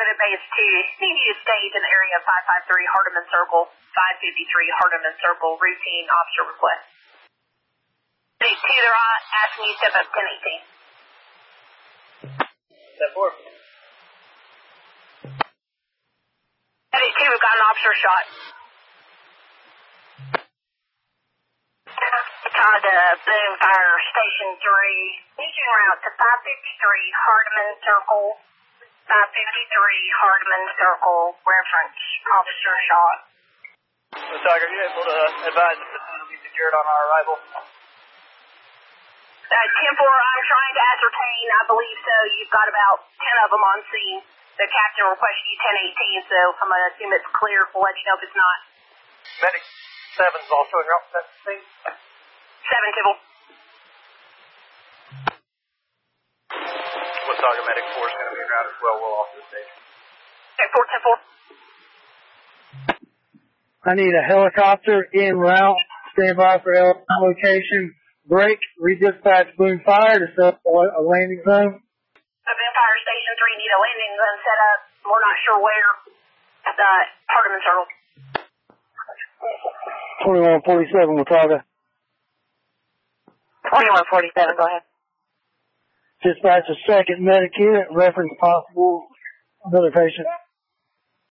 at base 2. Need you to stage in the area of 553 Hardeman Circle, 553 Hardeman Circle, routine officer request. Base 2, they're asking you to step up 1018. Step 4. Base 2, we've got an officer shot. Todd, Boone Fire Station 3. Need you en route to 553 Hardeman Circle, 553 Hardeman Circle, reference officer shot. So, Tiger, are you able to advise if this will be secured on our arrival? 10-4, I'm trying to ascertain. I believe so. You've got about 10 of them on scene. The captain requested you 1018, so I'm going to assume it's clear. We'll let you know if it's not. Medic 7 is also en route to that scene. 7, Tibble. Wasaga Medic 4 is going to be en route as well. We'll off the stage. 10-4, 10-4. I need a helicopter en route. Stand by for location. Break. Redispatch Boone Fire to set up a landing zone. Boone Fire Station 3 need a landing zone set up. We're not sure where. The Hardeman Circle. 2147 Wasaga. 2147, go ahead. Dispatch a second medic unit. Reference possible another patient.